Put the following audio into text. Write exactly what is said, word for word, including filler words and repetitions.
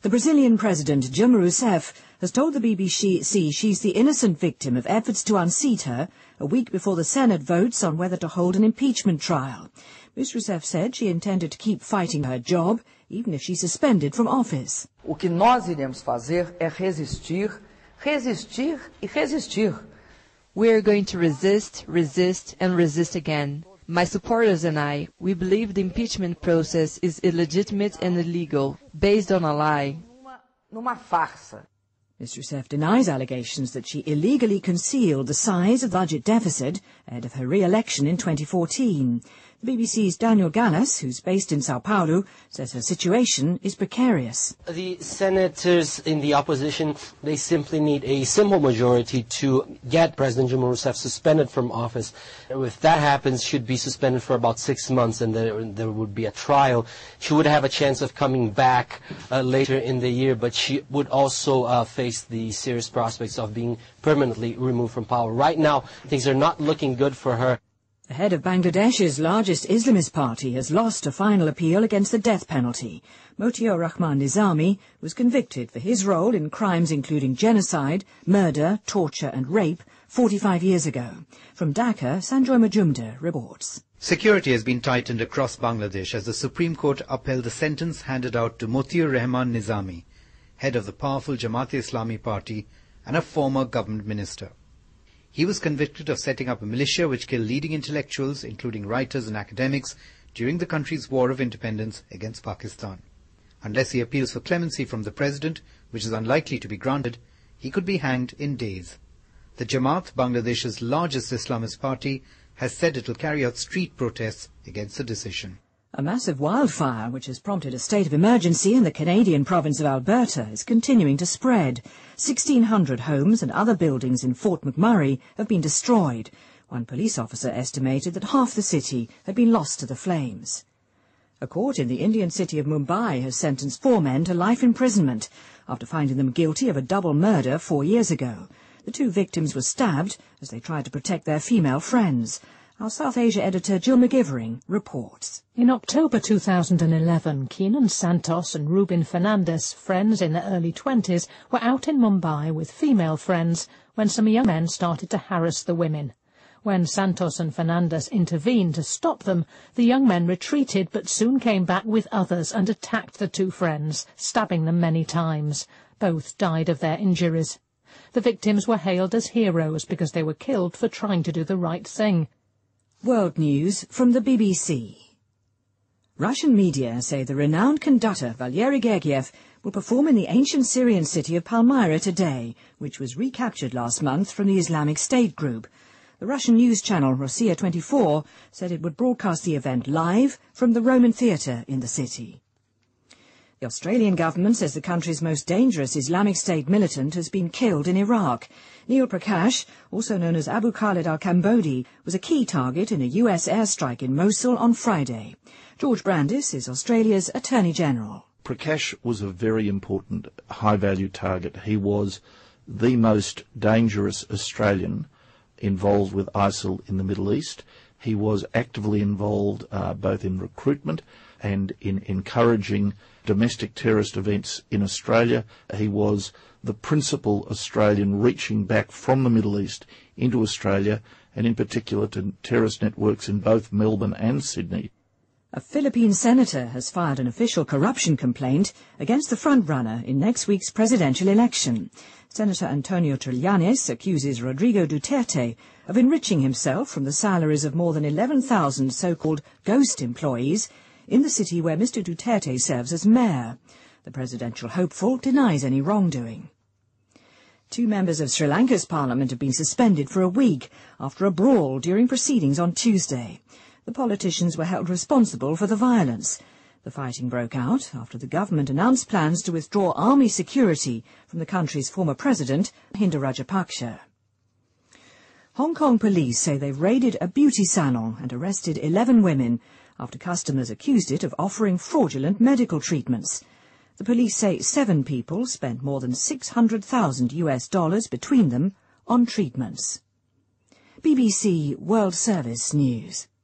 The Brazilian President Dilma Rousseff has told the B B C she's the innocent victim of efforts to unseat her a week before the Senate votes on whether to hold an impeachment trial. Miz Rousseff said she intended to keep fighting her job, even if she's suspended from office. O que nós iremos fazer é resistir, resistir e resistir. We are going to resist, resist and resist again. My supporters and I, we believe the impeachment process is illegitimate and illegal, based on a lie. Numa, numa farsa. Miz Rousseff denies allegations that she illegally concealed the size of the budget deficit ahead of her re-election in twenty fourteen. The B B C's Daniel Gallas, who's based in Sao Paulo, says her situation is precarious. The senators in the opposition, they simply need a simple majority to get President Dilma Rousseff suspended from office. If that happens, she'd be suspended for about six months and there, there would be a trial. She would have a chance of coming back uh, later in the year, but she would also uh, face the serious prospects of being permanently removed from power. Right now, things are not looking good for her. The head of Bangladesh's largest Islamist party has lost a final appeal against the death penalty. Motiur Rahman Nizami was convicted for his role in crimes including genocide, murder, torture and rape forty-five years ago. From Dhaka, Sanjoy Majumdar reports. Security has been tightened across Bangladesh as the Supreme Court upheld the sentence handed out to Motiur Rahman Nizami, head of the powerful Jamaat-e-Islami party and a former government minister. He was convicted of setting up a militia which killed leading intellectuals, including writers and academics, during the country's war of independence against Pakistan. Unless he appeals for clemency from the president, which is unlikely to be granted, he could be hanged in days. The Jamaat, Bangladesh's largest Islamist party, has said it will carry out street protests against the decision. A massive wildfire, which has prompted a state of emergency in the Canadian province of Alberta, is continuing to spread. sixteen hundred homes and other buildings in Fort McMurray have been destroyed. One police officer estimated that half the city had been lost to the flames. A court in the Indian city of Mumbai has sentenced four men to life imprisonment after finding them guilty of a double murder four years ago. The two victims were stabbed as they tried to protect their female friends. Our South Asia editor Jill McGivering reports. In October two thousand eleven, Keenan Santos and Rubin Fernandez, friends in their early twenties, were out in Mumbai with female friends when some young men started to harass the women. When Santos and Fernandez intervened to stop them, the young men retreated but soon came back with others and attacked the two friends, stabbing them many times. Both died of their injuries. The victims were hailed as heroes because they were killed for trying to do the right thing. World News from the B B C. Russian media say the renowned conductor Valery Gergiev will perform in the ancient Syrian city of Palmyra today, which was recaptured last month from the Islamic State group. The Russian news channel Rossiya twenty-four said it would broadcast the event live from the Roman theatre in the city. The Australian government says the country's most dangerous Islamic State militant has been killed in Iraq. Neil Prakash, also known as Abu Khalid al-Kambodi, was a key target in a U S airstrike in Mosul on Friday. George Brandis is Australia's Attorney General. Prakash was a very important high-value target. He was the most dangerous Australian involved with ISIL in the Middle East. He was actively involved uh, both in recruitment and in encouraging domestic terrorist events in Australia. He was the principal Australian reaching back from the Middle East into Australia, and in particular to terrorist networks in both Melbourne and Sydney. A Philippine senator has filed an official corruption complaint against the frontrunner in next week's presidential election. Senator Antonio Trillanes accuses Rodrigo Duterte of enriching himself from the salaries of more than eleven thousand so-called ghost employees in the city where Mister Duterte serves as mayor. The presidential hopeful denies any wrongdoing. Two members of Sri Lanka's parliament have been suspended for a week after a brawl during proceedings on Tuesday. The politicians were held responsible for the violence. The fighting broke out after the government announced plans to withdraw army security from the country's former president, Mahinda Rajapaksa. Hong Kong police say they've raided a beauty salon and arrested eleven women after customers accused it of offering fraudulent medical treatments. The police say seven people spent more than six hundred thousand U S dollars between them on treatments. B B C World Service News.